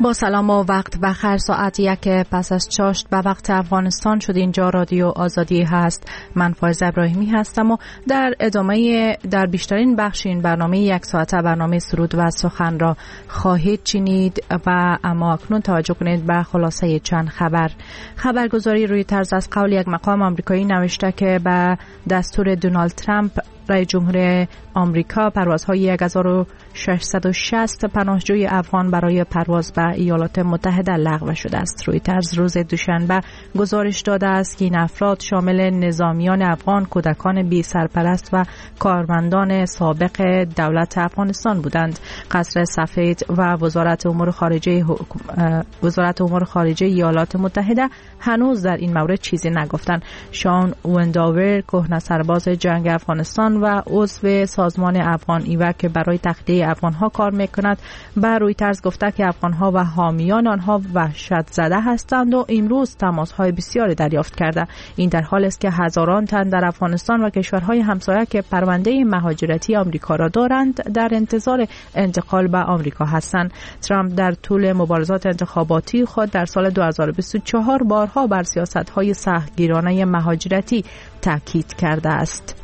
با سلام و وقت بخیر. ساعت 1 پس از چاشت به وقت افغانستان شد. اینجا رادیو آزادی هست. من فایزه ابراهیمی هستم و در بیشترین بخش این برنامه 1 ساعته برنامه سرود و سخن را خواهید شنید و اما اکنون توجه کنید به خلاصه چند خبرگزاری روی طرز از قول یک مقام آمریکایی نوشته که به دستور دونالد ترامپ رئیس جمهور آمریکا پروازهای 1660 پناهجوی افغان برای پرواز به ایالات متحده لغو شده است. رویترز روز دوشنبه گزارش داده است که این افراد شامل نظامیان افغان، کودکان بی سرپرست و کارمندان سابق دولت افغانستان بودند. قصر سفید و وزارت امور خارجه ایالات متحده هنوز در این مورد چیزی نگفتند. شان ونداور، کهنه سرباز جنگ افغانستان و عضو سازمان افغان ایوه که برای تخلیه افغانها کار میکند، به رویترز گفته که افغانها و حامیان آنها وحشت زده هستند و امروز تماسهای بسیاری دریافت کرده. این در حالی است که هزاران تن در افغانستان و کشورهای همسایه که پرونده مهاجرتی آمریکا را دارند در انتظار انتقال به آمریکا هستند. ترامپ در طول مبارزات انتخاباتی خود در سال 2024 بارها بر سیاست‌های سختگیرانه مهاجرتی تاکید کرده است.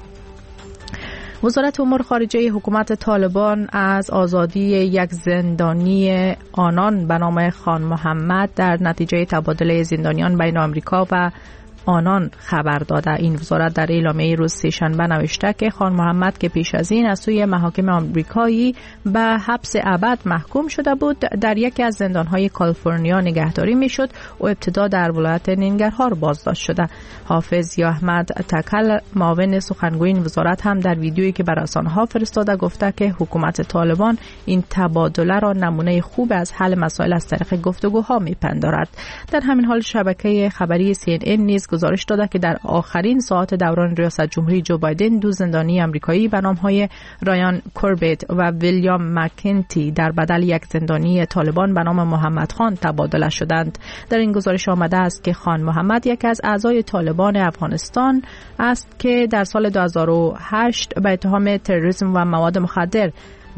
وزارت امور خارجه حکومت طالبان از آزادی یک زندانی آنان به نام خان محمد در نتیجه تبادل زندانیان بین آمریکا و آنان خبر داده. این وزارت در اعلامیه روز سه‌شنبه نوشته که خان محمد که پیش از این از سوی محاکم آمریکایی به حبس ابد محکوم شده بود، در یکی از زندانهای کالیفرنیا نگهداری میشد و ابتدا در ولایت ننگرهار بازداشت شده. حافظ یا احمد تکل، معاون سخنگوی این وزارت، هم در ویدیویی که بر رسانه‌ها فرستاده گفته که حکومت طالبان این تبادله را نمونه خوب از حل مسائل از طریق گفتگوها میپندارد. در همین حال شبکه خبری CNN نیز گزارش داده که در آخرین ساعات دوران ریاست جمهوری جو بایدن دو زندانی آمریکایی به نام‌های رایان کوربت و ویلیام مکنتی در بدل یک زندانی طالبان به نام محمد خان تبادله شدند. در این گزارش آمده است که خان محمد یکی از اعضای طالبان افغانستان است که در سال 2008 به اتهام تروریسم و مواد مخدر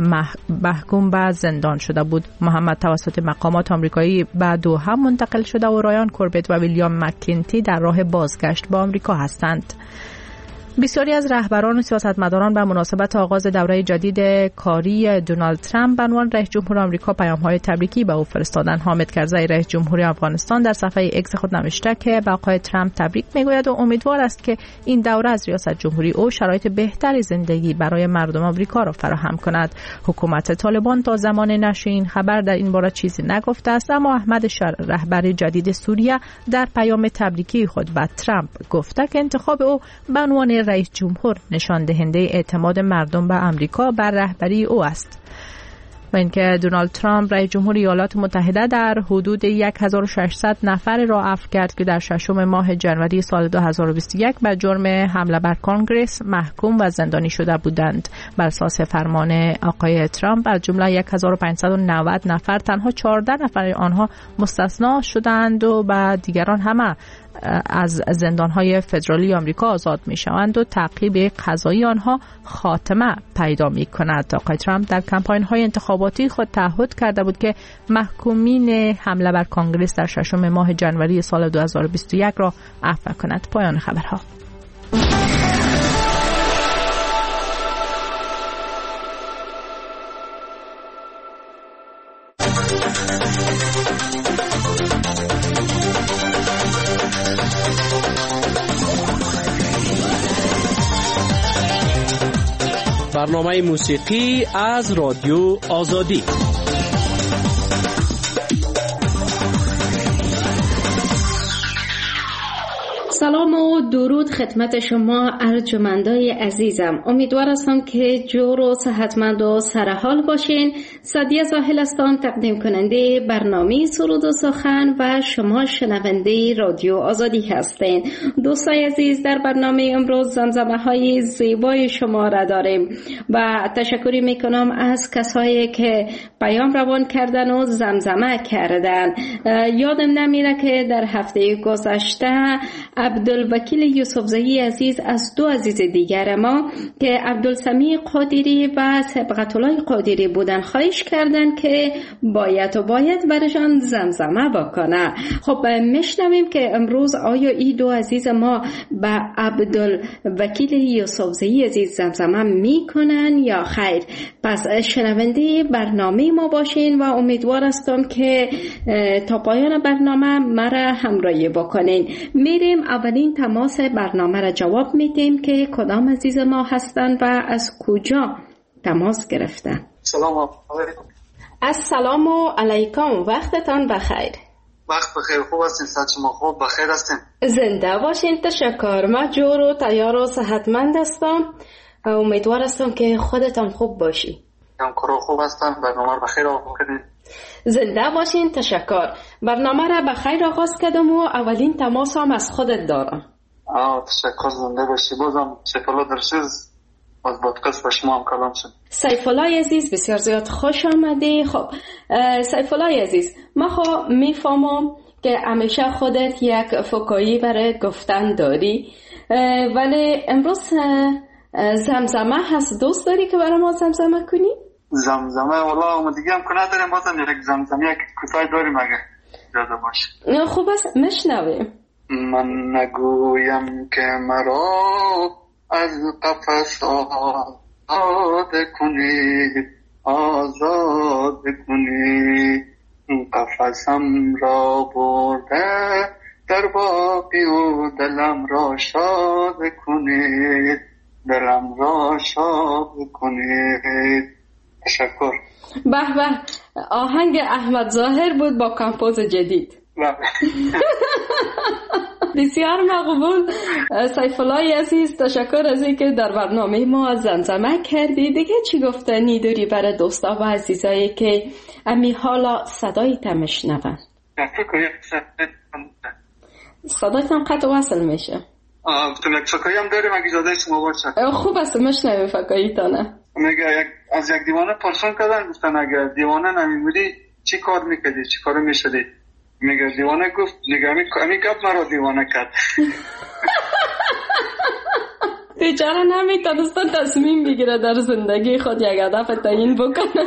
محکوم به زندان شده بود. محمد توسط مقامات آمریکایی به دوحه منتقل شده و رایان کوربت و ویلیام مکنتی در راه بازگشت به آمریکا هستند. بسیاری از رهبران و سیاستمداران به مناسبت آغاز دوره جدید کاری دونالد ترامپ به عنوان رئیس جمهور آمریکا پیام‌های تبریکی به او فرستادند. حامد کرزی، رئیس جمهوری افغانستان، در صفحه اکس خود نوشته که به آقای ترامپ تبریک میگوید و امیدوار است که این دوره از ریاست جمهوری او شرایط بهتری زندگی برای مردم آمریکا را فراهم کند. حکومت طالبان تا زمان نشر این خبر در این باره چیزی نگفته است، اما احمد شر، رهبر جدید سوریه، در پیام تبریکی خود به ترامپ گفته که انتخاب او به عنوان رئیس جمهور نشان دهنده اعتماد مردم به آمریکا بر رهبری او است. و اینکه دونالد ترامپ رئیس جمهور ایالات متحده در حدود 1600 نفر را عفو کرد که در 6 ماه ژانویه سال 2021 به جرم حمله بر کنگره محکوم و زندانی شده بودند. بر اساس فرمان آقای ترامپ از جمله 1590 نفر تنها 14 نفر آنها مستثنا شدند و به دیگران همه از زندان‌های فدرالی آمریکا آزاد می‌شوند و تعقیب قضایی آنها خاتمه پیدا می‌کند. آقای ترامپ در کمپاین‌های انتخاباتی خود تعهد کرده بود که محکومین حمله بر کنگره در 6 ماه ژانویه سال 2021 را عفو کند. پایان خبرها. برنامه موسیقی از رادیو آزادی. سلام و درود خدمت شما ارجمندای عزیزم. امیدوار هستم که جور و صحتمند و سرحال باشین. سعدیه ساحل هستم، تقدیم کننده برنامه سرود و سخن و شما شنونده رادیو آزادی هستین. دوستای عزیز، در برنامه امروز زمزمه های زیبای شما را داریم و تشکری میکنم از کسایی که پیام روان کردن و زمزمه کردن. یادم نمیره که در هفته گذشته عبدالوکیل یوسفزئی عزیز از دو عزیز دیگر ما که عبدالسمیع قادری و صبغت الله قادری بودن خواهش کردن که باید برشان زمزمه بکنه. خب میشنویم که امروز آیا این دو عزیز ما به عبدالوکیل یوسفزئی عزیز زمزمه میکنن یا خیر؟ پس شنونده برنامه ما باشین و امیدوار هستم که تا پایان برنامه مرا همراهی بکنین. میریم اولین تماس برنامه را جواب میدیم که کدام عزیز ما هستن و از کجا تماس گرفتن. سلام علیکم. السلام علیکم، وقتتان بخیر. وقت بخیر. خوب هستین؟ صحت شما خوب؟ بخیر هستین؟ زنده باشین. تشکر. من جور و تیار و صحتمند هستم. امیدوار هستم که خودتان خوب باشی. همکارا خوب هستن؟ برنامه رو بخیر آغاز کردین؟ زنده باشین. تشکر. برنامه را بخیر آغاز کردم و اولین تماس هم از خودت دارم. تشکر. زنده باشی. بازم سیفالله درسیز از پادکست با شما هم کلام شد. سیفالله عزیز بسیار زیاد خوش آمدی. خب سیفالله عزیز، ما میفهمم که همیشه خودت یک فکایی برای گفتن داری، ولی امروز زمزمه هست. دوست داری که برای ما زمزمه کنی؟ زمزمه والا ما دیگه هم که نداریم، بازم یک زمزمه یک کوتاه داریم اگه اجازه باشه. خوب است، میشنویم. من نگویم که مرا از قفس آزاد کنید، آزاد کنید، قفسم را برده در باقی و دلم را شاد کنید، دلم را شاد کنید. تشکر. به به، آهنگ احمد ظاهر بود با کمپوز جدید. بسیار مقبول. سیفالله عزیز، تشکر از اینکه در برنامه ما زمزمه کردی. دیگه چی گفتنی داری برای دوستا و عزیزایی که امی حالا صدای تمشنون؟ صدایتان قطع وصل میشه. یک فکایی هم داریم اگه اجازه شما باشه. خوب است، مشنویم فکاییتانه. میگه از یک دیوانه پرسان کردن، گفتن اگر دیوانه نمیمودی چی کار میکردی، چی کار میشدی؟ میگه دیوانه گفت نگه امی گفت مرا دیوانه کرد. بیچاره نمیتونسته تصمیم بگیره در زندگی خود یک هدف تعیین بکنه.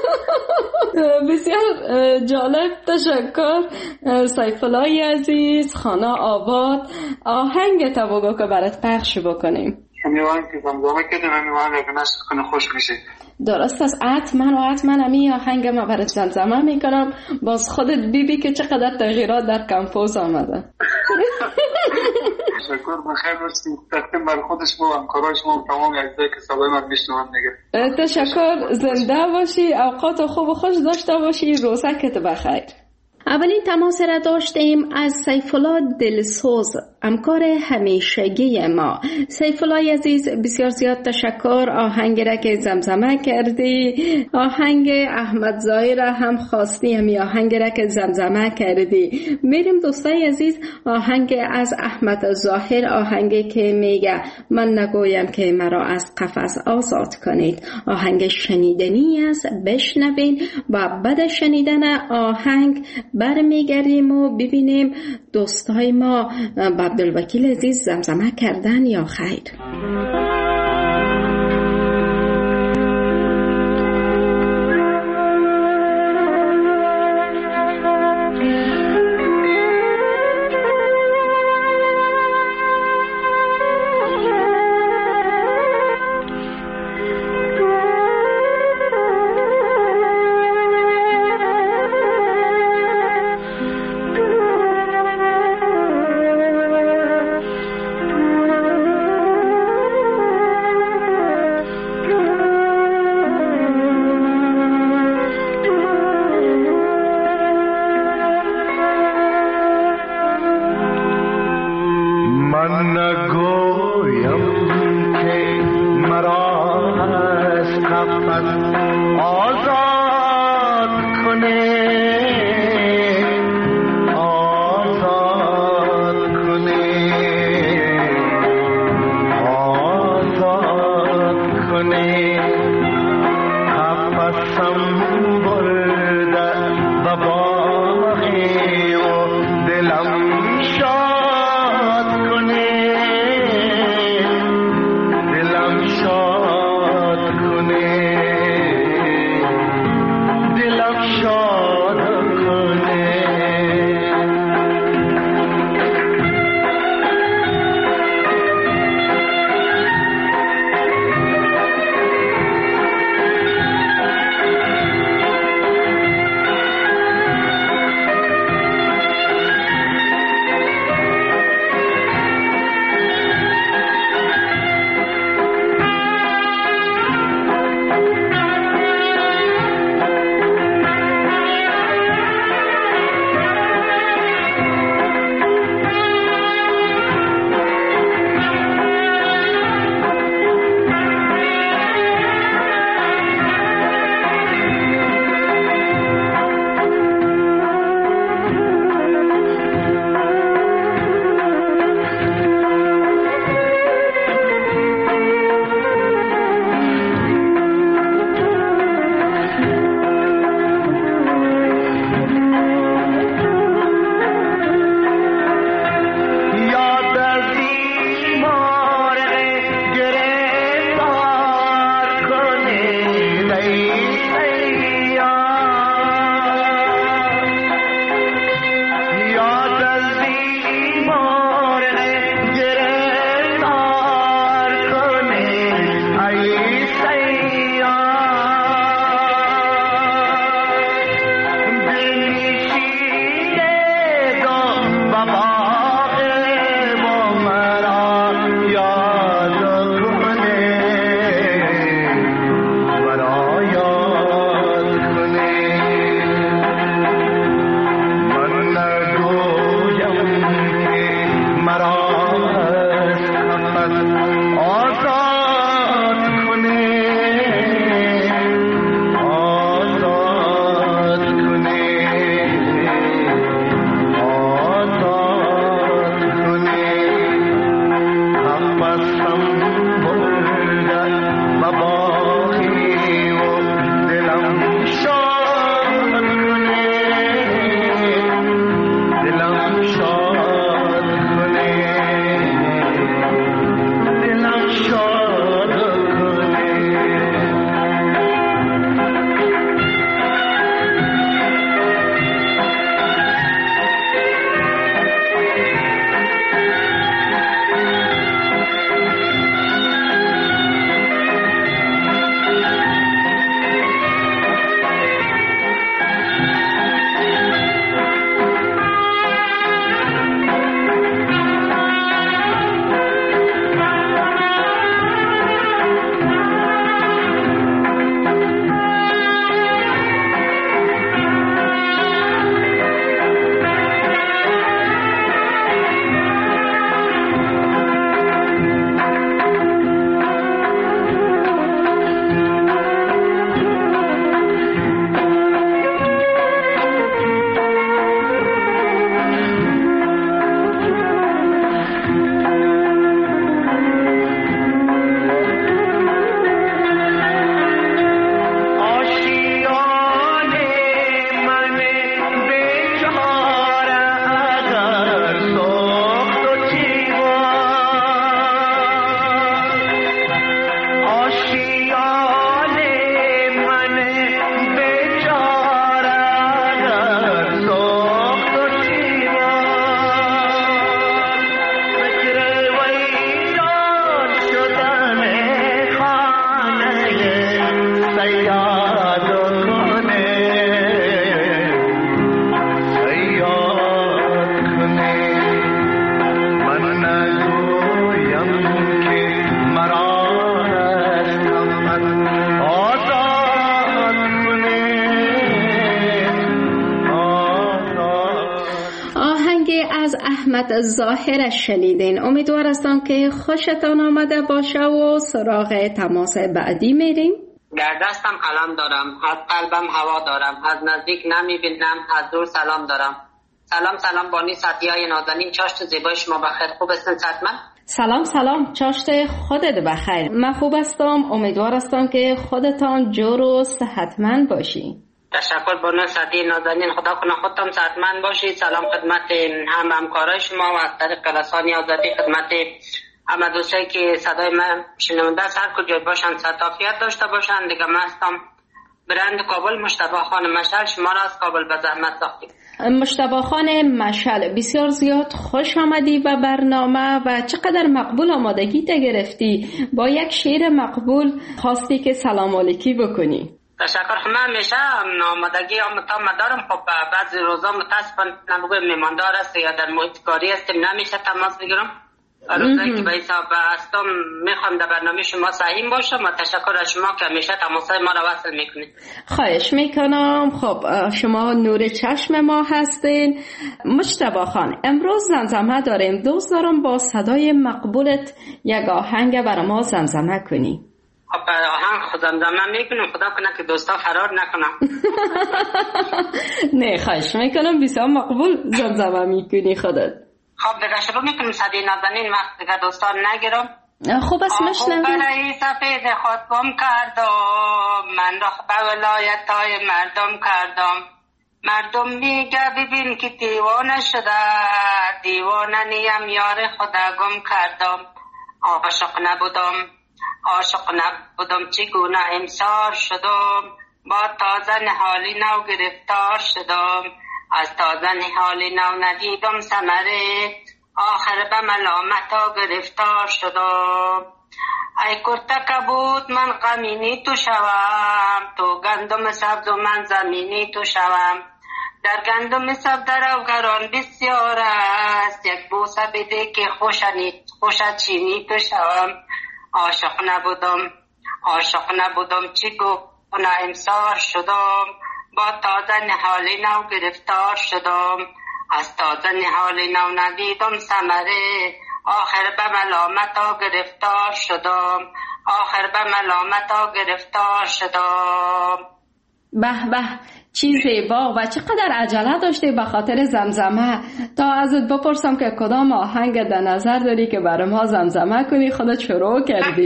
بسیار جالب. تشکر سیفالله عزیز. خانه آباد. آهنگ تا بگو که برات پخش بکنیم. میوان که زمزمه کردیم میوان اگه نشت کنه خوش میشه. درست است. حتما امی آهنگ ما برات زمزمه میکنم. باز خودت بیبی که چقدر تغییرات در کمپوز آمده. تشکر. بخیر باشید. تقدیم بر خود شما و همکارای شما و تمام عزیزایی که صدای من میشنون دیگه. تشکر. زنده باشی. اوقات خوب و خوش داشته باشی. روزکت بخیر. اولین تماس را داشتیم از سیفالله دلسوز، همکار همیشگی ما. سیفالله عزیز بسیار زیاد تشکر. آهنگ را که زمزمه کردی، آهنگ احمد ظاهر را هم خواستی، همی آهنگ را که زمزمه کردی. میریم دوستای عزیز، آهنگ از احمد ظاهر، آهنگی که میگه من نگویم که مرا از قفس آزاد کنید. آهنگ شنیدنی است، بشنوین و بعد شنیدن آهنگ برمیگردیم و ببینیم دوستای ما با عبدالوکیل عزیز زمزمه کردن یا خیر. محمد ظاهر شنیدین. امیدوار هستم که خوشتان آمده باشه و سراغ تماس بعدی میریم. در دستم قلم دارم، از قلبم هوا دارم، از نزدیک نمیبینم، از دور سلام دارم. سلام بانی سعدیای نازنین، چاشت زیبای شما بخیر. خوب هستین صحتمند؟ سلام، چاشت خودت بخیر. من خوب هستم، امیدوار هستم که خودتان جور و صحتمند باشی. تشکر بانو سعدی نازنین، خدا کنه خودتان صحتمند باشی. سلام خدمت همکارای شما و از طریق رسانه آزادی خدمت همه دوستایی که صدای من شنونده است، هر کجای باشن صحت داشته باشن. دیگه من هستم برند کابل مجتبی خان مشعل، شما را از کابل به زحمت ساختیم. مجتبی خان مشعل، بسیار زیاد خوش آمدی به برنامه و چقدر مقبول آمادگی تا گرفتی. با یک شعر مقبول خواستی که سلام علیکی بکنی. تشکر. من همیشه آمادگی دارم. خب بعضی روزا متاسفانه میماندار است یا در محیط کاری هستیم، نمیشه تماس بگیرم. روزایی که به حساب هستم میخوام در برنامه شما سعیم باشم و تشکر از شما که همیشه تماسای ما را وصل میکنید. خواهش میکنم. خب شما نور چشم ما هستین. مجتبی خان، امروز زمزمه داریم. دوست دارم با صدای مقبولت یک آهنگ برای ما زمزمه کنی. خب آهنگ خود زمزمه میکنم، خدا کنه که دوستا فرار نکنم. نه خواهش میکنم، بسیار مقبول زمزمه میکنی خودت. خب دیگه شروع میکنیم. صدی نازنین وقت دیگه دوستان نگیرم. خوب است مشنویم. برای سفید خود گم کردم، من را به ولایت های مردم کردم. مردم میگه ببین که دیوانه شده، دیوانه نیم یار خدا گم کردم. عاشق نبودم چگونه امسار شدم، با تازه نهالی نو گرفتار شدم. از تازه نهالی نو ندیدم ثمره، آخر به ملامتا گرفتار شدم. ای کرتک بود من غمینی تو شوم، تو گندم سبز و من زمینی تو شوم. در گندم سبز روگران بسیار است، یک بوسه بده که خوشت چینی تو شوم. عاشق نبودم چگونه امسار شدم، با تازه نهالی نو گرفتار شدم. از تازه نهالی نو ندیدم ثمره، آخر به ملامتا گرفتار شدم. به چی زیبا و چقدر عجله داشتی به خاطر زمزمه. تا ازت بپرسم که کدام آهنگ در نظر داری که برای ما زمزمه کنی، خودت شروع کردی.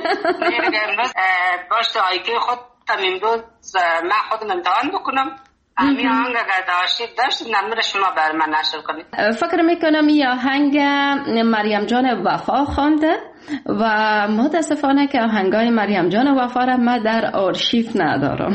باشه آیکه خود امروز من خودم امتحان بکنم. همین آهنگ اگر داشتید نمبر شما بر من نشر کنید. فکر میکنم این آهنگ مریم جان وفا خوانده و متاسفانه که آهنگای مریم جان وفا را من در آرشیو ندارم.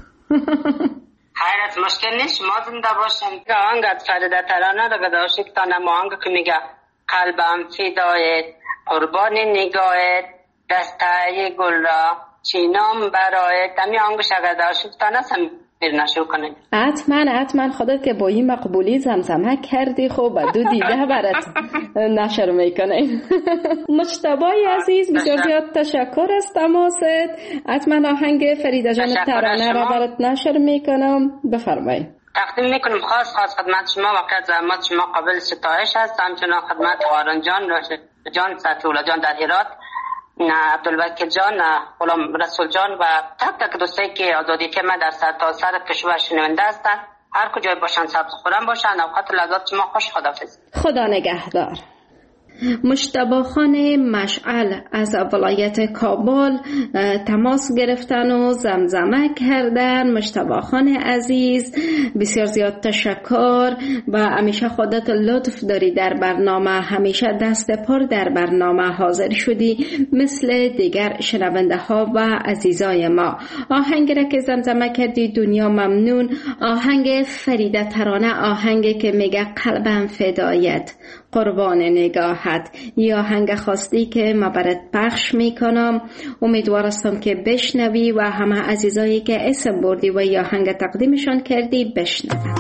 حیرت مشکل نیست، شما زنده باشین. آهنگ از فریده ترانه را داشتید تا آهنگ که میگه قلبم فدایت، قربان نگاهت، دسته گل را چینام برایت. همین آهنگش اگر داشتید تا نشر کنید. حتما خودت که با این مقبولی زمزمه کردی، خب دو دیده برات نشر میکنه. مجتبی عزیز، بسیار زیاد تشکر از تماست. حتما آهنگ فریده جان ترانه را برات نشر میکنم. بفرمایید. تقدیم میکنم خاص خدمت شما و که زحمت شما قابل ستایش است. همچنان خدمت هارون جان سطولا جان در هرات، عبدالوکیل جان، غلام رسول جان و تک دوستایی که آزادی تیم در سرتاسر کشور شنونده هستند، هر کجای باشن سبز خورم باشن. اوقات لذات شما خوش. خداحافظ. خدا نگهدار. مجتبی خان مشعل از ولایت کابل تماس گرفتن و زمزمه کردن. مجتبی خان عزیز، بسیار زیاد تشکر و همیشه خودت لطف داری در برنامه، همیشه دست پر در برنامه حاضر شدی مثل دیگر شنونده ها و عزیزای ما. آهنگ را که زمزمه کردی دنیا ممنون، آهنگ فریده ترانه، آهنگ که میگه قلبم فدایت، قربان نگاهت، یا آهنگ خاصی که ما برات پخش میکنم. امیدوار هستم که بشنوی و همه عزیزایی که اسم بردی و یا آهنگ تقدیمشان کردی بشنوند.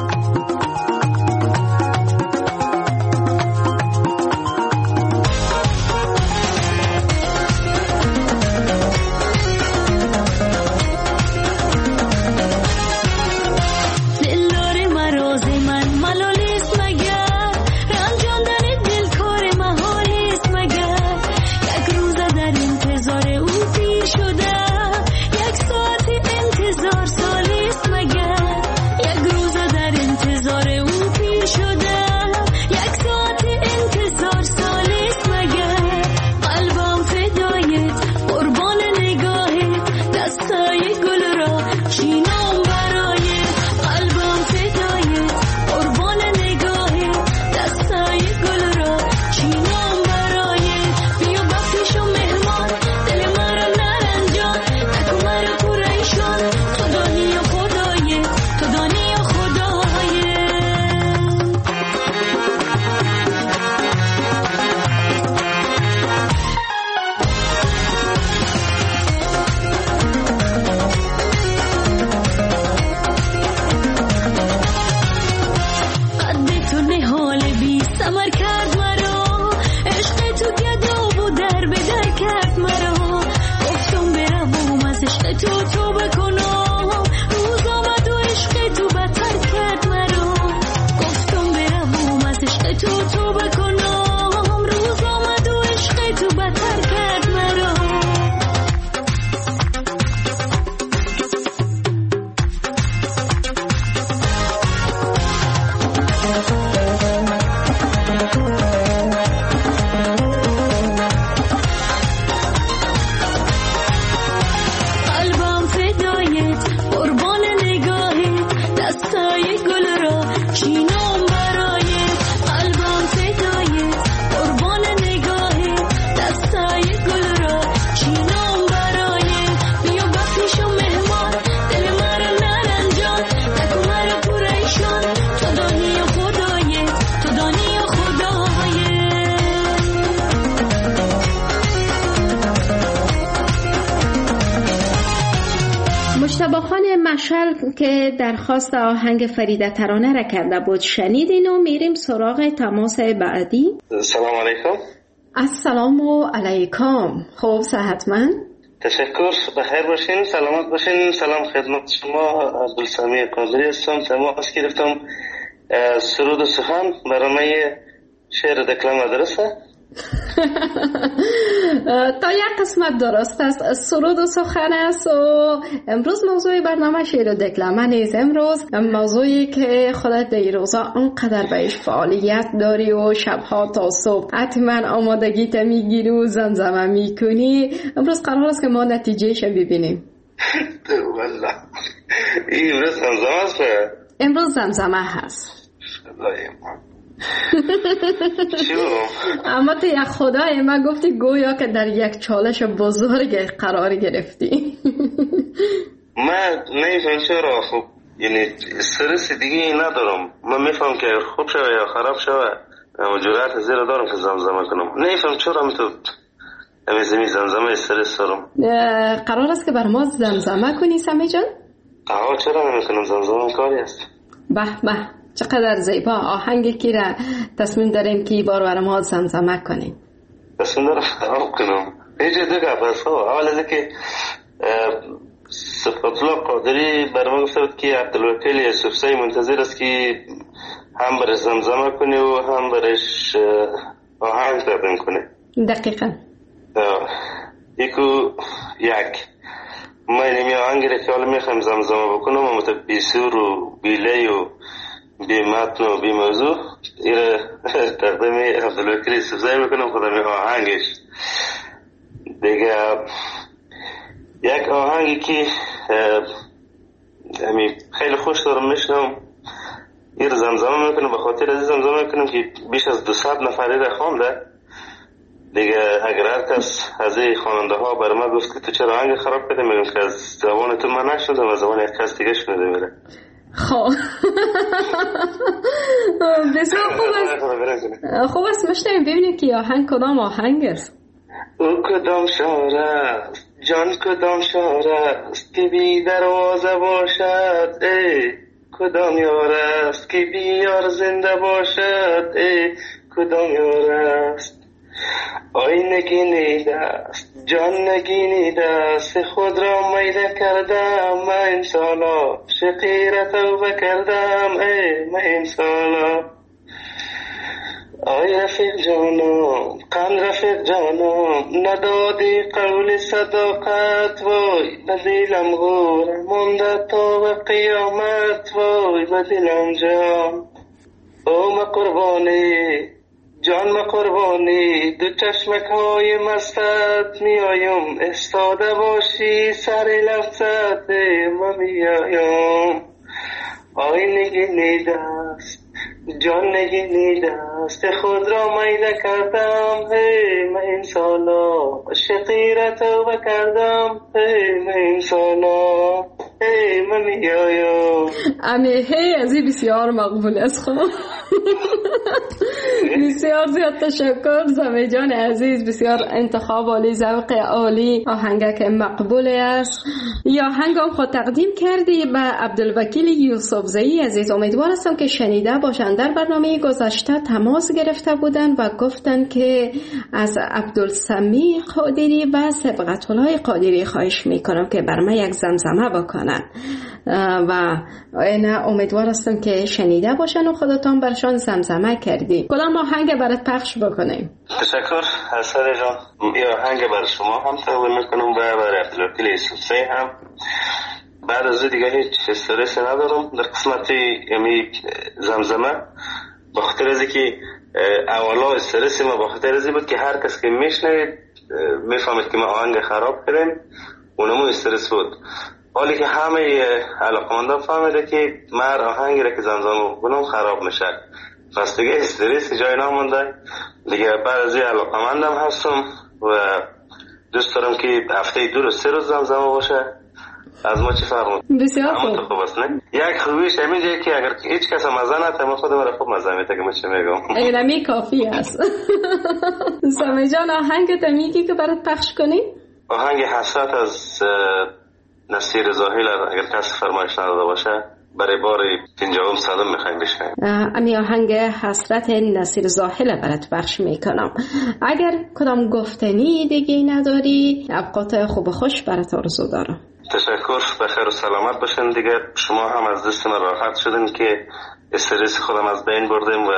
دلدار مراز من ملال است مگر، رنجاندن تو بکنم روز آمد و عشق تو بدتر کرد مرا گفتم برم از عشق تو بکنم روز آمد و عشق تو بدتر کرد مرا مشعل که درخواست آهنگ فریده ترانه را کرده بود شنیدین و میریم سراغ تماس بعدی. سلام علیکم. السلام علیکم. خوب صحتمند؟ تشکر، بخیر باشین، سلامت باشین. سلام خدمت شما، عبدالسمیع قادری هستم. تماس گرفتم. سرود و سخن برنامه شعر دکلم مدرسه. تا یک قسمت درست است، سرود و سخن است و امروز موضوع برنامه شعر و دکلمه نیست. امروز موضوعی که خودت در این روزا انقدر بهش فعالیت داری و شبها تا صبح حتما آمادگیت میگیری و زمزمه میکنی. امروز قرار است که ما نتیجهش ببینیم. والله امروز زمزمه است. امروز زمزمه هست. اما تو یک خدای من گفتی گویا که در یک چالش بزرگ قرار گرفتی. من نمیفهم چرا. خب یعنی استرس دیگه ندارم. من میفهم که خوب شوه یا خراب شوه اما جرأت زیر دارم که زمزمه کنم. نمیفهم چرا تو زمین زمزمه استرس دارم. قرار است که بر ما زمزمه کنی سمی جان؟ چرا نمیکنم؟ زمزمه کاری است. به به چقدر زیبا. آهنگی که را تصمیم داریم که بار بر ما زمزمه کنیم. تصمیم دارم خراب کنم. اینجا دو گپ است. اول از که صفت الله قادری بر ما گفته بود که عبدالوکیل یوسفزئی منتظر است که هم برش زمزمه کنه و هم برش آهنگ تقدیم کنه. دقیقا. یک من نمی آهنگی را که حالا میخوایم زمزمه بکنم و بی سور و بی لی و بی متن و بی موضوع این تقدیم عبدالوکیل یوسفزئی میکنم خودم آهنگش دیگه. یک آهنگی که خیلی خوش دارم میشنم این زمزمه میکنم به خاطر از زمزمه میکنم که بیش از 200 نفری را خوانده دیگه. اگر هر کس از این خواننده ها بر ما گفت که تو چرا آهنگ خراب کرده میگم که از زبان تو من نشنیدم از زبان یک کس دیگه شنیده میره. خب بسیار خوب است مشنویم ببینیم که آهنگ کدام آهنگ است. او کدام شعر است جان کدام شعر است که بی دروازه باشد ای کدام یار است که بی یار زنده باشد ای کدام یار است. آی نگینیده است جان نگینیده است خود را میده کردم من انسانا شقیر توبه کردم ای من انسانا. آی رفیق جانم قند رفیق جانم ندادی قول صداقت وای بدیلم غور مونده تا به قیامت وای بدیلم جان. او ما قربانی جان ما قربانی دو چشمک های مستت میایم استاده باشی سر لفظت ما میایم. آی نگینیده است جان نگینیده است خود را میده کردم هی من انسانا شقیر توبه کردم هی من انسانا هی من میایم. امی هی از این بسیار مقبول است. خب بسیار زیاد تشکر زمی جان عزیز، بسیار انتخاب عالی، ذوق عالی، آهنگ که مقبول است. یا آهنگم خود تقدیم کردی به عبدالوکیل یوسفزئی عزیز. امیدوار هستم که شنیده باشند. در برنامه گذشته تماس گرفته بودند و گفتند که از عبدالسمیع قادری و صبغت‌الله قادری خواهش میکنم که بر من یک زمزمه بکنن و اینا امیدوار هستم که شنیده باشن و خودتان برشان زمزمه کردی. کدام آهنگ برات پخش بکنیم؟ تشکر حسن جان. این آهنگ برای شما هم تقدیم میکنم و برای عبدالوکیل یوسفزئی هم. بعد از دیگه هیچ استرس ندارم در قسمت یعنی زمزمه، با خاطر از که اولا استرسی ما با خاطر از بود که هر کس که میشنوید میفهمید که ما آهنگ خراب کردیم، اونمو استرس بود. حالی که همه علاقمندان فهمیده که من آهنگی را که زمزمه بکنم خراب میشه، پس دیگه استرسی جای نمونده دیگه. بعد از این علاقمندم هستم و دوست دارم که هفته 2 روز 3 روز زمزمه باشه. از ما چی فرمود؟ بسیار خوب است نه؟ یک خوبیش همینه که اگر هیچ کس مزه نده ما خودم را خوب مزه میده که من چه میگم. اینمی کافی است. سمی جان آهنگ میگی که برات پخش کنی؟ آهنگ حسرت از نصیر زاهل اگر کسی فرمایش نداده باشه برای بار 50 صدم میخوایم بشنویم. امی آهنگ حسرت نصیر زاهل برات پخش میکنم. اگر کدام گفتنی دیگه نداری اوقات خوب و خوش برات آرزو دارم. تشکر، بخیر و سلامت باشین دیگه. شما هم از دست من راحت شدین که استرس خودم از بین بردیم و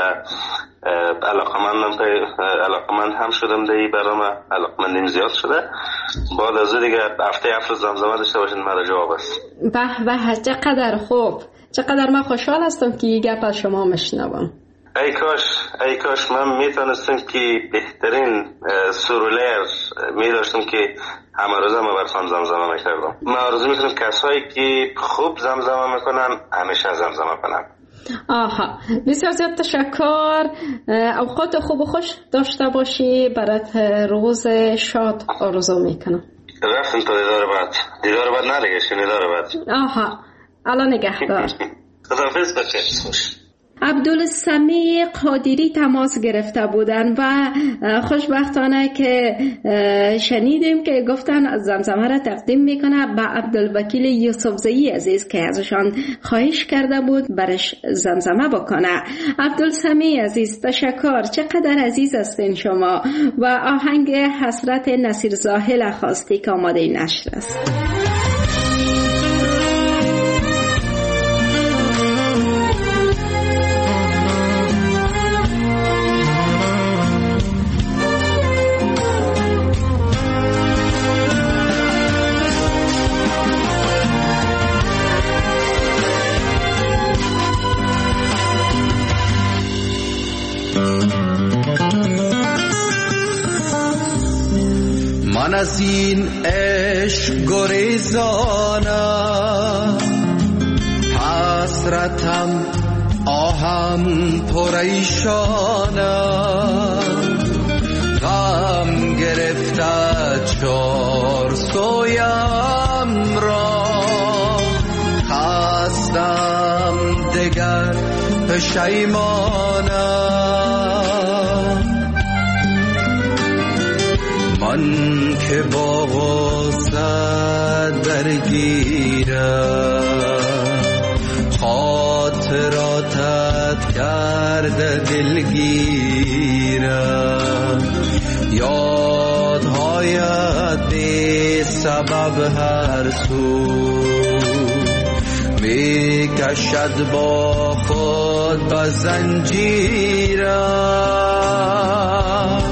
علاقمند هم شدم دیگه. برام علاقمندیم زیاد شده. بعد از دیگه هفته 7 روز زمزمه داشته باشین مرا جواب است. به چقدر خوب، چقدر من خوشحال هستم که گپ از شما مشنوم. ای کاش من میتونستم که بهترین سرولر میداشتم که همه روزه ما برسان زمزمه میکردم. من آرزو میکنم کسایی که خوب زمزمه میکنن همیشه زمزمه کنن. آها، بسیار زیاد تشکر. اوقات خوب و خوش داشته باشی. برات روز شاد آرزو میکنم. رفتم تا دیدار بعد نرگشیم دیدار بعد. آها، الان نگهدار. خداحافظ بچه خوش. عبدالسمیع قادری تماس گرفته بودن و خوشبختانه که شنیدیم که گفتن زمزمه را تقدیم میکنه به عبدالوکیل یوسفزئی عزیز که ازشان خواهش کرده بود برش زمزمه بکنه. عبدالسمیع عزیز تشکر، چقدر عزیز هستین شما. و آهنگ حسرت نصیر زاهل خواستی که آماده نشر است. من از این عشق گریزانم، حسرتم آهم پریشانم، غم گرفته چار سویم را، خستم دگر پشیمانم. من که با غصه درگیرم، خاطراتت کرده دلگیرم، یادهایت بی سبب هر سو می کشد با خود به زنجیرم.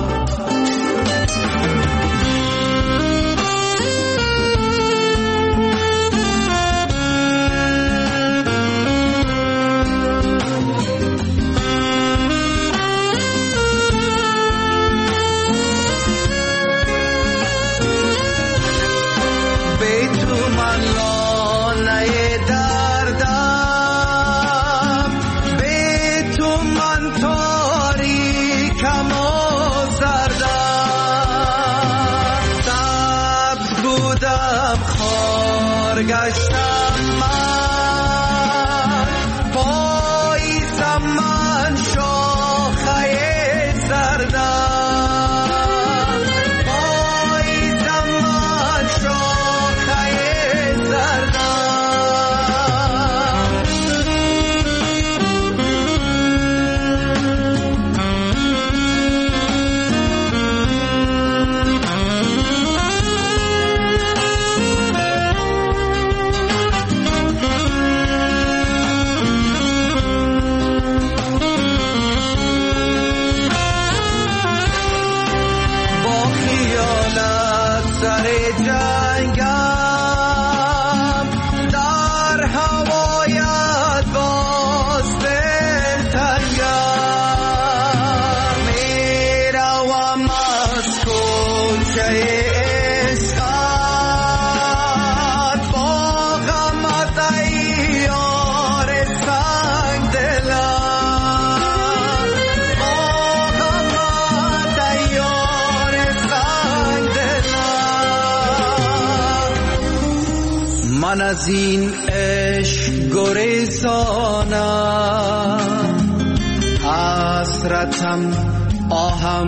گشتم من، پاییزم من شاخه سر جنگم در هوایت باز دلتنگم میروم از کوچه عشقت با غمت ای یار سنگ دلم با غمت ای یار سنگ دلم من از این عشق گریزانم حسرتم آهم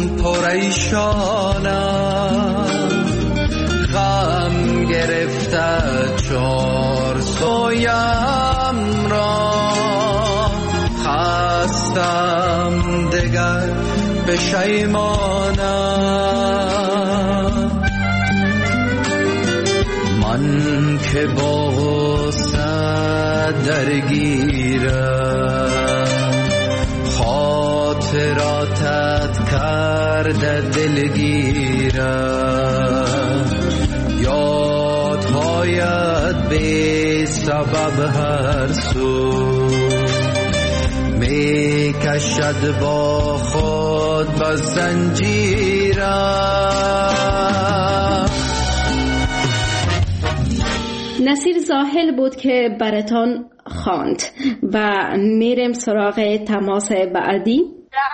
پریشانم غم گرفته چار سویم را خستم دگر پشیمانم من که با غصه درگیرم خاطراتت کرده دلگیرم یادهایت بی سبب هر سو می کشد با خود با زنجیرم. نصیر زاهل بود که براتان خواند و میریم سراغ تماس بعدی.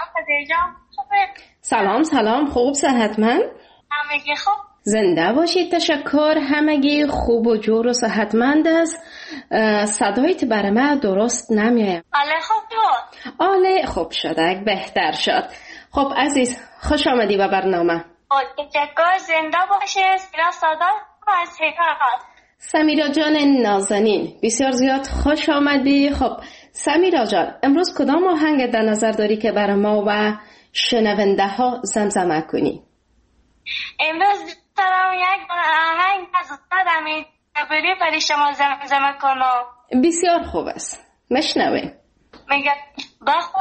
سلام خوب صحتمند؟ همگی خوب. زنده باشید. تشکر. همگی خوب و جور و صحتمند است. صدایت برای من درست نمیاد. آله خوب بود. آله خوب شده، بهتر شد. خب عزیز خوش آمدی به برنامه. تشکر. زنده باشید. سمیرا سادات از هرات. سمیرا جان نازنین بسیار زیاد خوش آمدی. خب سمیرا جان امروز کدام آهنگ در نظر داری که برای ما و شنونده ها زمزمه کنی؟ امروز دارم یک آهنگ از استاد امیر جبری برای شما زمزمه کنم. بسیار خوب است، مشنویم. میگه با خود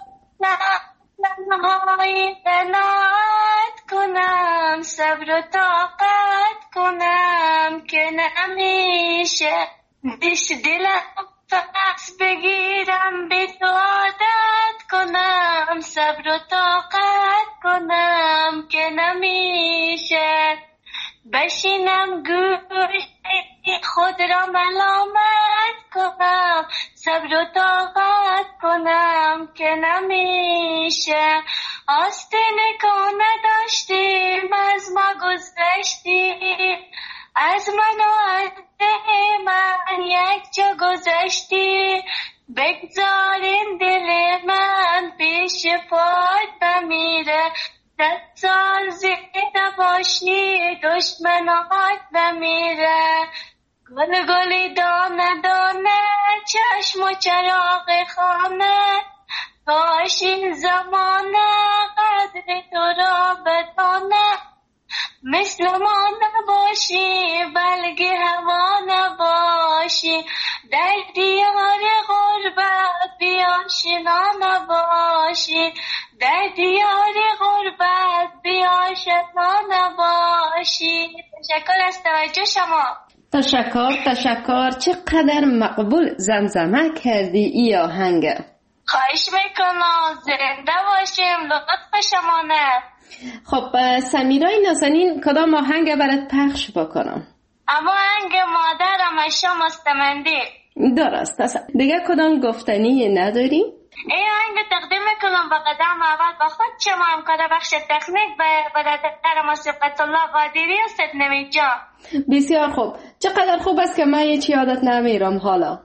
نهایی بنات کنم صبر و طاقت کنم که نمیشه دیش دلم فقط بگیرم به تو عادت کنم صبر و طاقت کنم که نمیشه بشینم گوش خود را ملامت کنم صبر و طاقت کنم که نمیشه آستینه که نداشتیم از ما گذشتیم از من و از من یک جا گذشتی بگذارین دل من پیش پات بمیره 10 سال زنده باشی دشمنات بمیره گل گلی دانه دانه چشم و چراغ خانه کاش این زمانه قدر تو را بدانه مثل ما نباشی بلکه هوا نباشی در دیار غربت بیاشنا نباشی در دیار غربت بیاشنا نباشی. تشکر از توجه شما. تشکر. چقدر مقبول زمزمه کردی ای آهنگ. خواهش میکنم. زنده باشیم. لطف شما نه. خب سمیرای نازنین کدام آهنگ برات پخش بکنم؟ اما آهنگ مادرم اشا مستمندی. درست است. دیگه کدام گفتنی نداری؟ این آهنگ تقدیم میکنم به قدم اول با خود شما همکار بخش تکنیک به برادر موسیقیت الله قادری و ستنوی جان. بسیار خوب. چقدر خوب است که من هیچ یادت نمیرم حالا.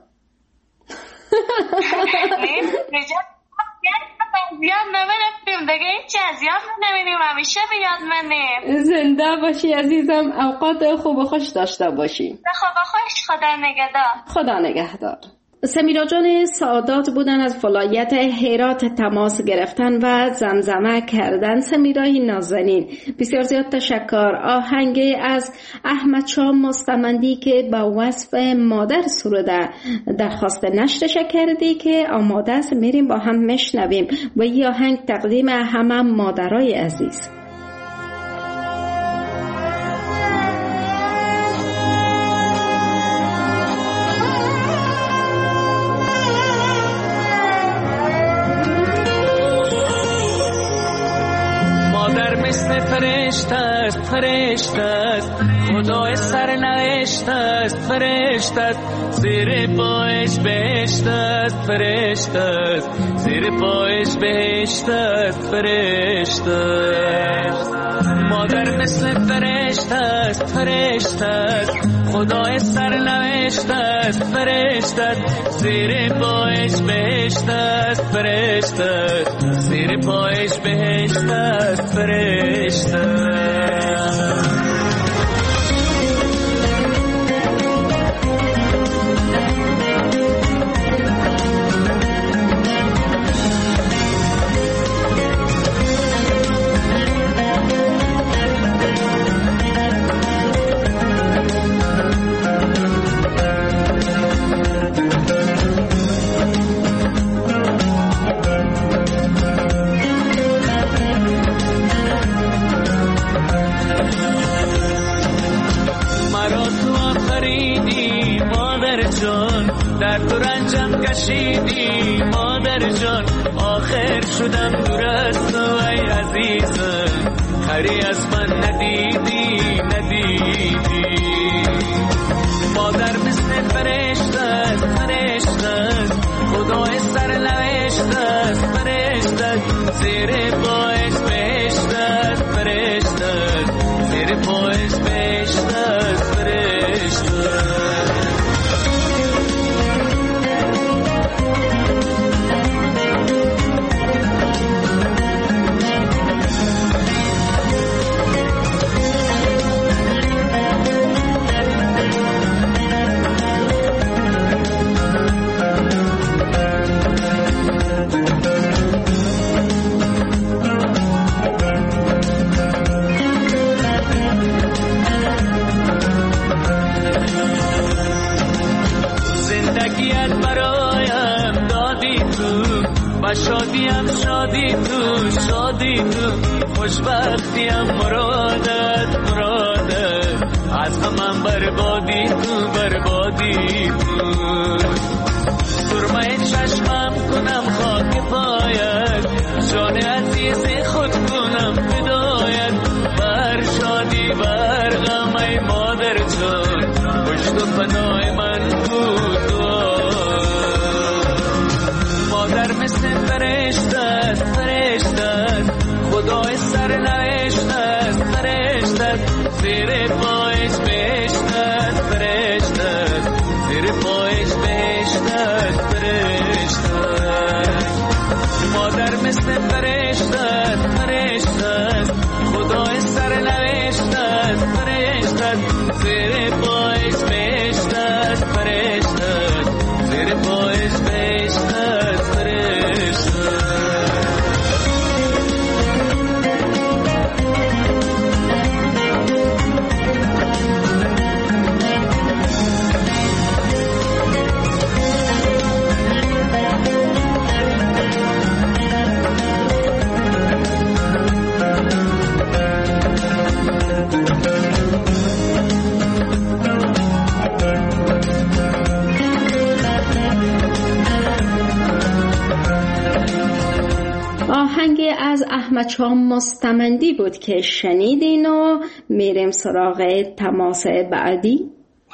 زیاد نمیرفتیم دیگه هیچ از یاد نمیریم همیشه به یاد منیم. زنده باشی عزیزم. اوقات خوب و خوش داشته باشی. خوب و خوش. خدا نگهدار. خدا نگهدار. سمیرا جان سعادات بودن از ولایت هرات تماس گرفتن و زمزمه کردن. سمیرای نازنین بسیار زیاد تشکر. آهنگ از احمد شاه مستمندی که با وصف مادر سروده درخواست نشرش کردی که آماده است میریم با هم مشنویم و این آهنگ تقدیم همه مادرای عزیز. است فرشته است خدای سرنوشت است فرشته است زیر پایش بهشت است فرشته است زیر پایش بهشت است فرشته است مادر مثل فرشته است فرشته است خدای سرنوشت است فرشته است زیر پایش بهشت است فرشته است زیر پایش بهشت است فرشته است در تو رنجم کشیدی مادر جان آخر شدم دور از تو ای عزیزم خری از من ندیدی مادر مثل فرشته است فرشته است خدای سرنوشت است فرشته است زیر پایش بهشت است فرشته است زیر پایش بهشت است فرشته است شادیم شادی تو خوشبختیم مرادت از همم بربادی تو سرمه چشمم کنم خاک پایت جان عزیز خود کنم فدایت بر شادی بر غم ای مادر جان پشت و پناه من بود مادر مثل فرشته است فرشته است خدای سرنوشت است فرشته است زیر پایش بهشت است فرشته است زیر پایش بهشت است فرشته است مادر مثل فرشته است فرشته است خدای سرنوشت است فرشته است زیر پایش بهشت است فرشته است زیر پایش بهشت است آهنگ از احمد شاه مستمندی بود که شنیدین و میریم سراغ تماس بعدی.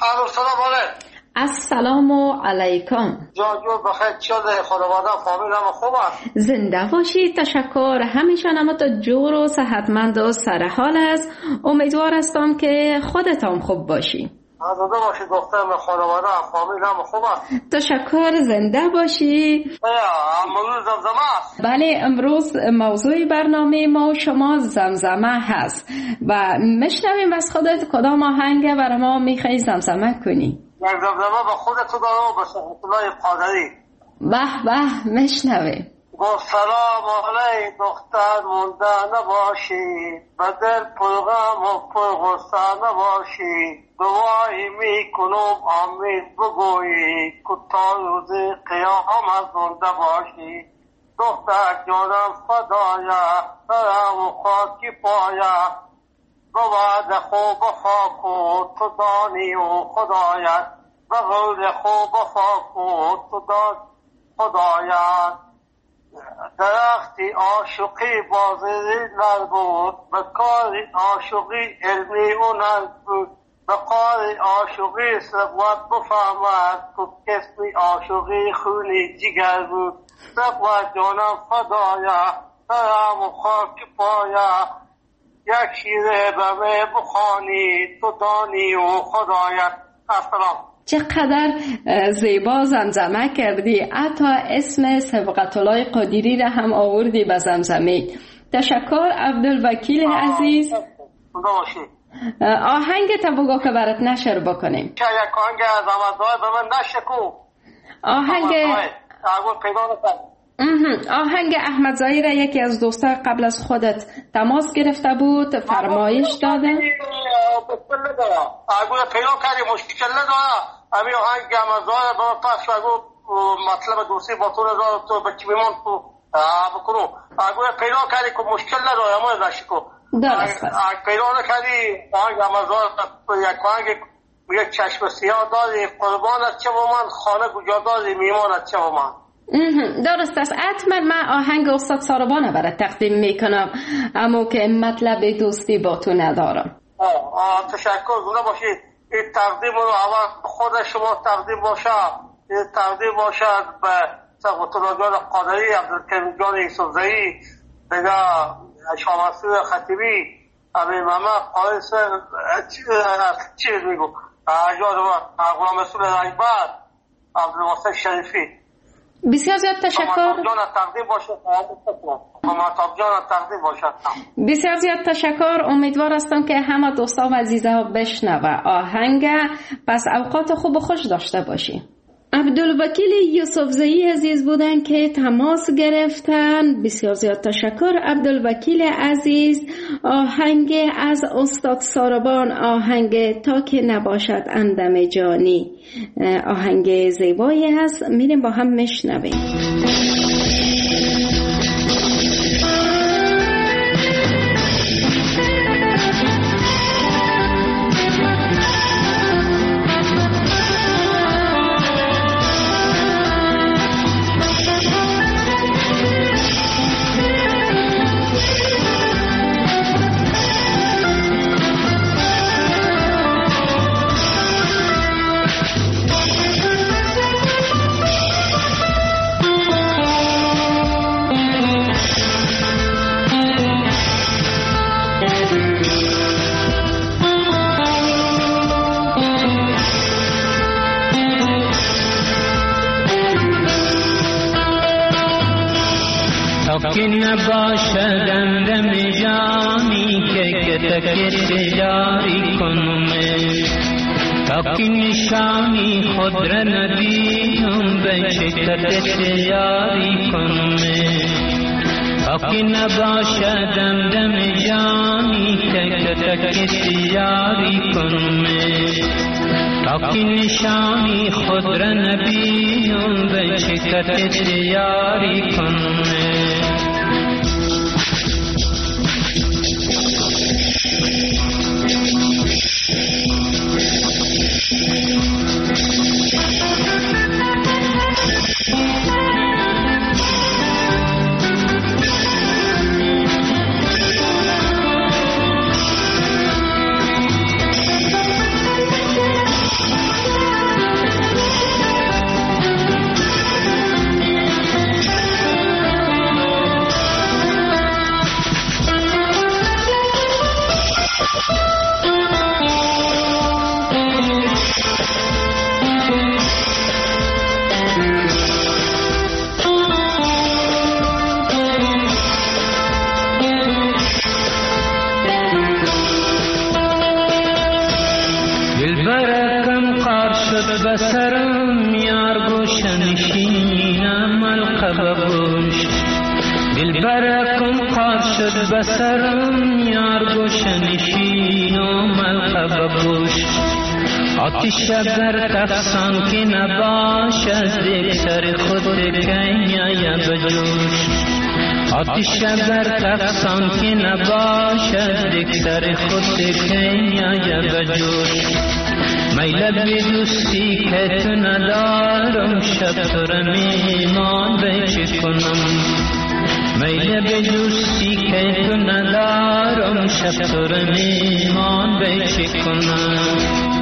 السلام علیکم. جان بخیر شده خانواده فامیلم خوب است؟ زنده باشید. تشکر. همیشه نمت جور و صحتمند و سرحال است. امیدوار هستم که خودتان خوب باشی. زنده باشید دخترم خانواده فامیلم خوب است؟ تشکر. زنده باشی. امروز زمزمه است؟ بله امروز موضوع برنامه ما شما زمزمه هست و میشنویم از خودت کدام آهنگ برای ما میخوای زمزمه کنی؟ یک زمزمه به خودت دارم و به سلطنای قادری. به میشنویم. گفت سلام علی دختر مونده نباشی به دل پرغم و پرغصه نباشی دعایی میکنم آمین بگویی که تا روز قیامت زنده باشی دختر جانم فدایه سرم و خاکی پایه بود خوب خاک و تو دانی و خدایت به غیر خوب خاک و تو دانی خدایت درختی عاشقی بازیلر بود، به کار عاشقی علمی و ننگ بود، به کار عاشقی ثروت بفهمد که کسمی عاشقی خونی جگر بود. ثروت جانم فدایا درم و خاک پایا، یک شیره به می بخوانی تو دانی و خدایت. السلام. چقدر زیبا زمزمه کردی، حتی اسم سبقت الله قادری را هم آوردی به زمزمه. تشکر عبدالوکیل عزیز. آهنگ تا بگو که برات نشر بکنیم. چه یک آهنگ از آمدهای به من نشکو. آهنگ احمد زایی را یکی از دوستان قبل از خودت تماس گرفته بود، فرمایش داده. اگه پیدا کردی مشکل نداره، همین آهنگ احمد زایی را پس اگه مطلب دوستی با تو نداره تو بچی بیمان تو بکنو. اگه پیدا کردی که مشکل نداره اما نشکو. درست است. اگه پیدا نکردی آهنگ احمد زایی یک آهنگ یک چشم سیاه داری، قربانت چه و من خانه کجا داری، میمانت چه و من. درست است. حتما من آهنگ استاد ساربانه برای تقدیم میکنم، اما که مطلب دوستی با تو ندارم. تشکر. زنده باشید. این تقدیم رو اول خود شما تقدیم باشه، این تقدیم باشد به سبقت الله جان قادری، عبدالکریم جان یوسفزئی، دیگه شاه مسعود خطیبی، امیر محمد قائس چی میگو غلام رسول رایبر، عبدالواسط شریفی. بسیار زیاد تشکر. بسیار زیاد تشکر. امیدوار هستم که همه دوستا و عزیزا بشنوه آهنگ. پس اوقات خوب و خوش داشته باشی. عبدالوکیل یوسفزئی عزیز بودن که تماس گرفتن. بسیار زیاد تشکر عبدالوکیل عزیز. آهنگ از استاد ساربان، آهنگ تا که نباشد اندم جانی، آهنگ زیبایی هست. میریم با هم میشنویم. که نباشد اندم جانی که تکت جاری کنمش، تا که نشانی خود را ندیدم به شکت جاری کنمش، تا که نباشد اندم جانی که تکت جاری کنمش، تا که نشانی خود را نبیدم به شکت جاری کنمش. بسرم یار گوشنشینم القبه بوش، دلبرکم قار شد بسرم یار گوشنشینم القبه بوش، آتش در تفسان که نباشد یک سر خود کنیا بجوش، آتش در تفسان که نباشد یک سر خود کنیا بجوش، میل به دوستی که تو ندارم شب تو را میمان به چه کنم میل به دوستی که تو ندارم شب تو را میمان به چه کنم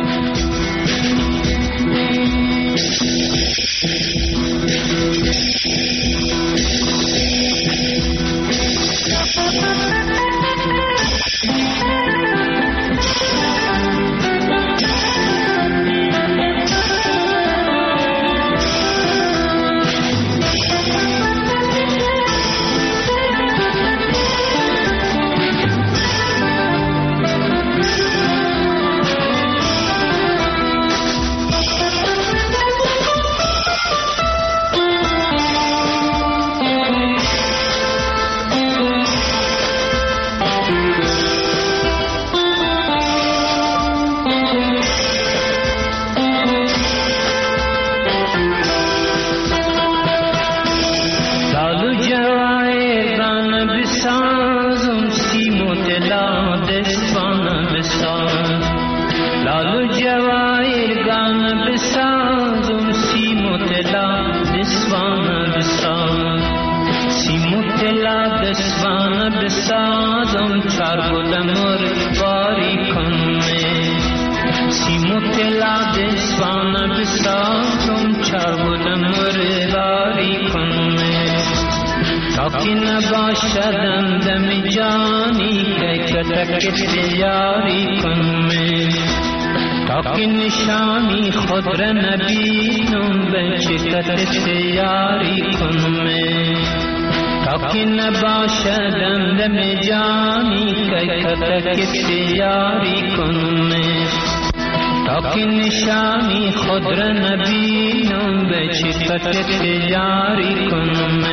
نشانی خود را نبینم به چشمت یاری کنم تا که نباشدم دم جانی که کتک یاری کنم تا که نشانی خود را نبینم به چشمت یاری کنم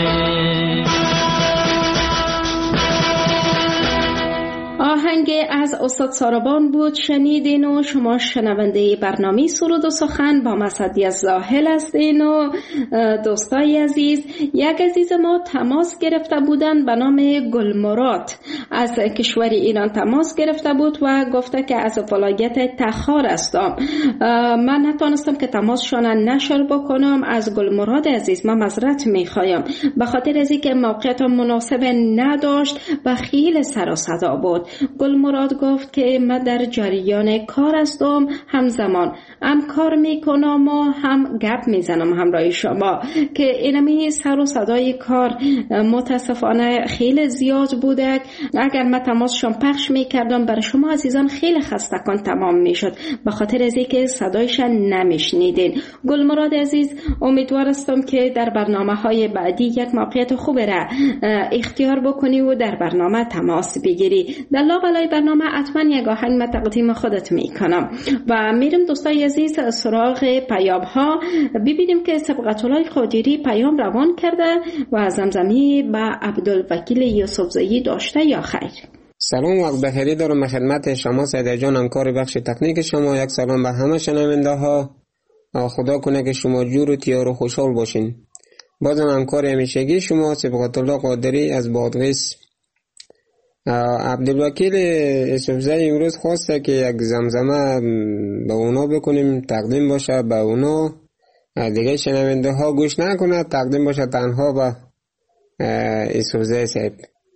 آهنگ از استاد ساربان بود شنیدین و شما شنونده برنامه سرود و سخن با مسعدی زاهل هستین و دوستای عزیز. یک عزیز ما تماس گرفته بودن به نام گلمراد از کشور ایران تماس گرفته بود و گفته که از ولایت تخار هستم. من نتونستم که تماسشان نشر بکنم. از گلمراد عزیز من معذرت میخوایم به خاطر از اینکه موقعیت مناسب نداشت و خیلی سر و صدا بود. گلمراد گفت که من در جریان کار هستم، همزمان هم کار میکنم و هم گپ میزنم همراه شما که اینمی سر و صدای کار متاسفانه خیلی زیاد بوده. اگر من تماسشون پخش میکردم برای شما عزیزان خیلی خستگان تمام میشد به خاطر از اینکه صدایشان نمیشنیدین. گلمراد عزیز امیدوار هستم که در برنامه های بعدی یک موقعیت خوب را اختیار بکنی و در برنامه تماس بگیری. در لاغلای برنامه حتما یک آهنگ من تقدیم خودت میکنم و میرم دوستای عزیز سراغ پیام ها ببینیم که سبقت‌الله قادری پیام روان کرده و از زمزمی به عبدالوکیل یوسفزایی داشته یا خیر. سلام وقت بخیری دارم خدمت شما سیده جان همکار بخش تکنیک شما. یک سلام به همه شنونده ها. خدا کنه که شما جور و تیار و خوشحال باشین. بازم همکار همیشگی شما سبقت‌الله قادری از بادغیس. عبدالوکیل یوسفزایی امروز خواسته که یک زمزمه به اونا بکنیم تقدیم باشه به اونا، دیگه شنونده ها گوش نکنه، تقدیم باشه تنها به یوسفزایی صاحب.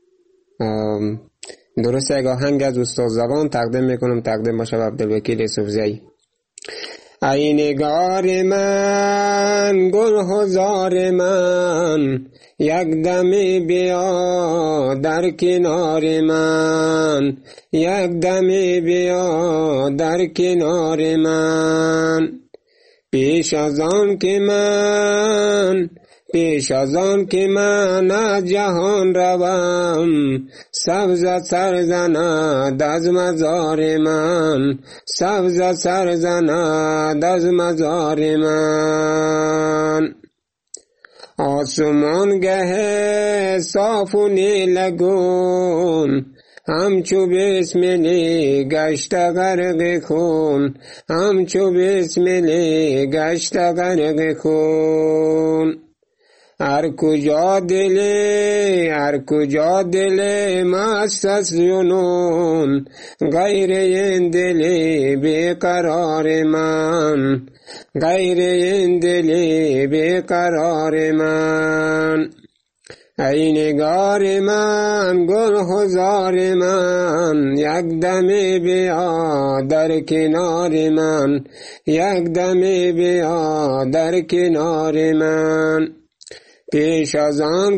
درسته یک آهنگ از استاد زبان تقدیم میکنم، تقدیم باشه به عبدالوکیل یوسفزایی. ای نگار من گل هزار من یک دمی بیا در کنار من، یک دمی بیا در کنار من. پیش از آن که من از جهان روم، سبز سر زند از مزار من، سبز سر زند از مزار من. آسمان گه صاف و نیلگون، همچو بسملی گشت غرق خون، همچو بسملی گشت غرق خون. هر کجا دل مست از جنون، غیر این دل بیقرار من، غیر این دل بیقرار من. ای نگار من گل هزار من، یک دمی بیا در کنار من، یک دمی بیا در کنار من. پیش از آن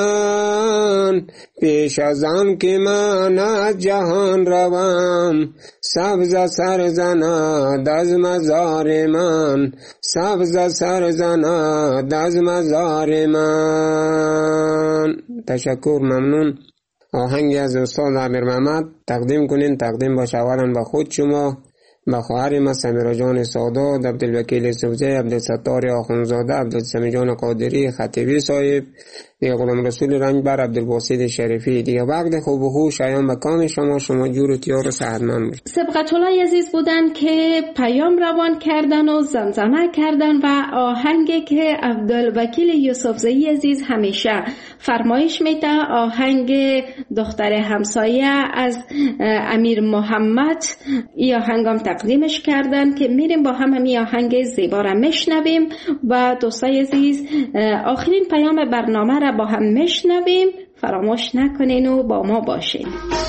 که من از جهان روم، سبز سر زند از مزار من، سبز سر زند از مزار من. تشکر، ممنون. آهنگی از استاد عبیر محمد تقدیم کنین. تقدیم باشه اولا به خود شما، به خواهر ما سمیرا جان سادات، عبدالوکیل سوزی، عبدالستار آخونزاده، عبدالسمی جان قادری خطیبی صاحب، دیگه غلام رسول رنجبر، عبدالباسط شریفی. دیگه وقت خوب و خوش شایان به کام شما جور و تیار و صحتمند باشید. سبقت الله عزیز بودن که پیام روان کردن و زمزمه کردن و آهنگی که عبدالوکیل یوسفزئی عزیز همیشه فرمایش میده، آهنگ دختر همسایه از امیر محمد، این آهنگم تقدیمش کردن که میریم با هم همین آهنگ زیبا را میشنویم. و دوستای عزیز آخرین پیام برنامه را با هم میشنویم، فراموش نکنین و با ما باشین.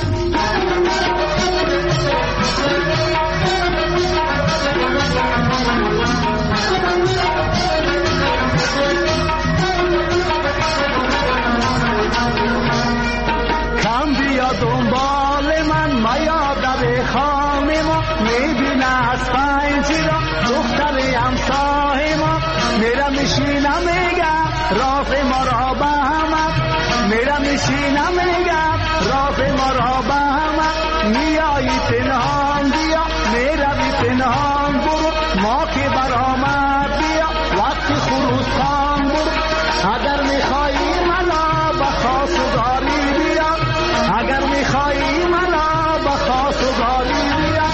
کم بیا دنبال من میا در خانه ما، میبینه از پنجره دختر همسایه ما، میرم میشینم میگم راز ما را به همه، میرم میشینم میگم راز ما را به همه. میایی پنهان بیا میروی پنهان برو، ما که برآمد بیا وقتی خروس خان برو. اگر میخوایی منو به خواستگاری بیا، اگر میخوایی منو به خواستگاری بیا.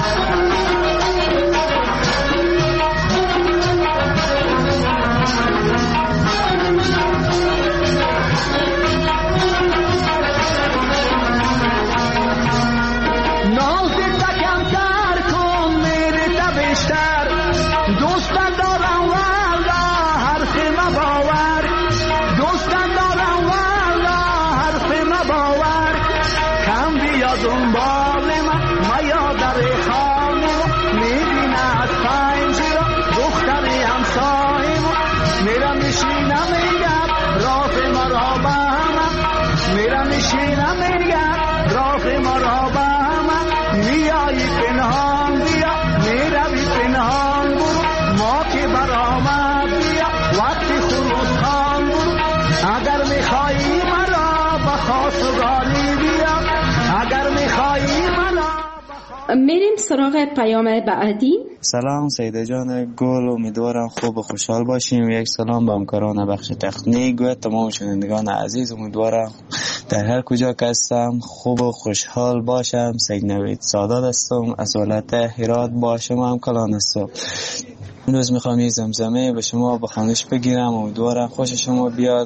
دوستان دارم والا حرف ما باور، دوستان دارم والا حرف ما باور. کم بیا دنبال من میا در خانه ما، میبینه از پنجره دختر همسایه ما، میرم میشینم میگم راز ما را به همه، میرم میشینم میگم راز ما را به همه. میایی پنهان بیا میروی پنهان برو، ما که برآمد بیا وقتی خروس خان برو. اگر میخوایی مرا به خواستگاری بیا، اگر میخوایی مرا. میریم سراغ پیام بعدی. سلام سیده جان گل، امیدوارم خوب و خوشحال باشیم. یک سلام به همکاران بخش تکنیک و تمام شنوندگان عزیز، امیدوارم در هر کجا که هستم خوب و خوشحال باشم. سید نوید سادات هستم از ولایت هرات، با شما هم کلان هستم. امروز میخوام یه زمزمه به شما بخوانش بگیرم، امیدوارم خوش شما بیاد.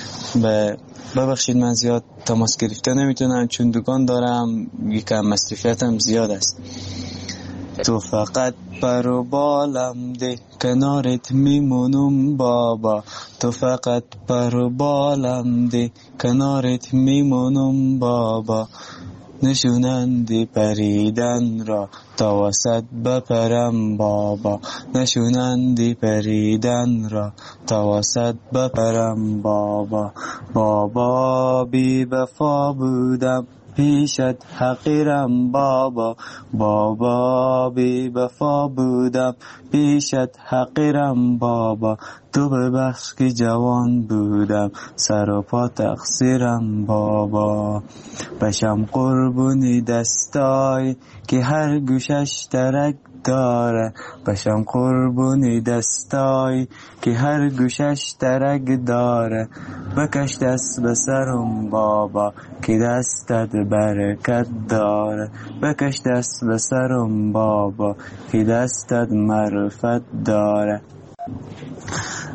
ببخشید من زیاد تماس گرفته نمیتونم چون دکان دارم، یکم مصرفیتم زیاد است. تو فقط پر و بالم ده کنارت میمونم بابا، تو فقط پر و بالم ده کنارت میمونم بابا. نشونندی پریدن را تا وسط بپرم بابا، نشونندی پریدن را تا وسط بپرم بابا. بابا بی وفا بودم پیشت حقیرم بابا، بابا بی وفا بودم پیشت حقیرم بابا. تو ببخش که جوان بودم سر و پا تقصیرم بابا. بشم قربونی دستای که هر گوشش ترک داره، بشم قربونی دستای که هر گوشش ترک داره. بکش دست به سرم بابا که دستت برکت داره، بکش دست به سرم بابا که دستت معرفت داره.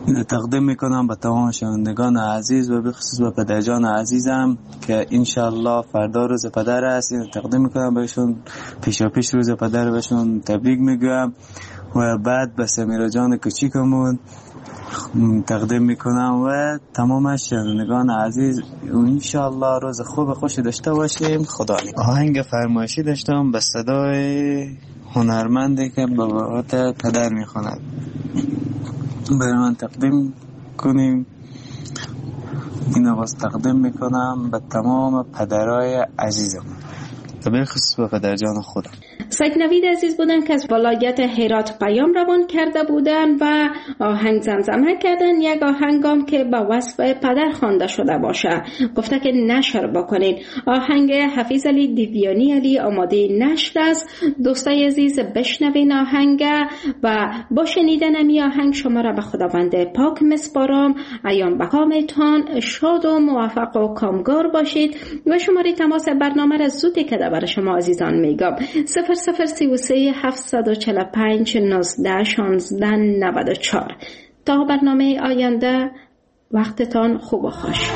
تقدیم میکنم به تمام شنوندگان عزیز و به خصوص به پدرجان عزیزم که انشالله فردا روز پدر است. اینو تقدیم میکنم بهشون، پیش روز پدر بهشون تبریک میگم و بعد به سمیرا جان کوچیکمون تقدیم میکنم و تمام شنوندگان عزیز انشالله روز خوب خوشی داشته باشیم. خدا نگهدار. آهنگ فرمایشی داشتم به صدای هنرمندی که به بابت پدر میخواند، برای من تقدیم کنیم. اینو باز تقدیم میکنم به تمام پدرای عزیزم، به خصوص به پدرجان خودم. سید نوید عزیز بودن که از ولایت هرات پیام روان کرده بودن و آهنگ زمزمه کردن. یک آهنگام که با وصف پدر خوانده شده باشه گفته که نشر بکنین. آهنگ حفیظ علی دیویانی علی آماده نشر است. دوستای عزیز بشنوین آهنگ و با شنیدن امی آهنگ شما را به خداوند پاک مسپارم. ایام بقامتان شاد و موفق و کامگار باشید و شماره تماس برنامه را زودی که برای شما عزیزان میگم 0033 745 19 16 94. تا برنامه آینده وقتتان خوب و خوش.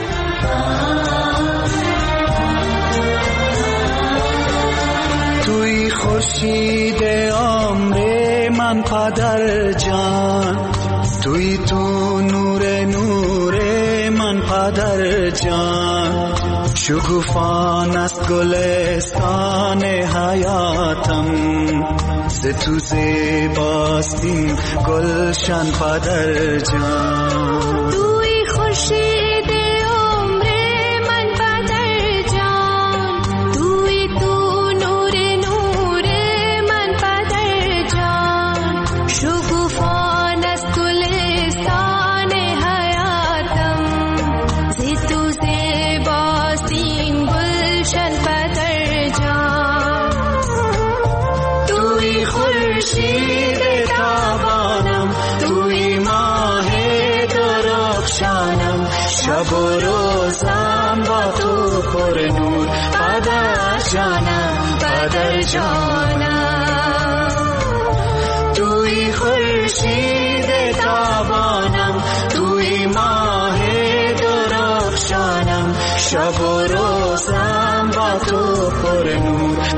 توی خورشید عمر من پدر جان، توی تو نور من پدر جان، شکوفان است گلستان حیاتم، ز تو زیباستین گلشن پدر جان. توی خورشید عمر من پدر جان، توی تو نور من پدر جان، شکوفان است گلستان حیاتم، ز تو زیباستین گلشن پدر جان. توی خورشید تابانم، توی ماه درخشانم، شب و روزم با تو پر نور پدر جانم، پدر جانم. توی خورشید تابانم، توی ماه درخشانم، شب و روزم با تو پر نور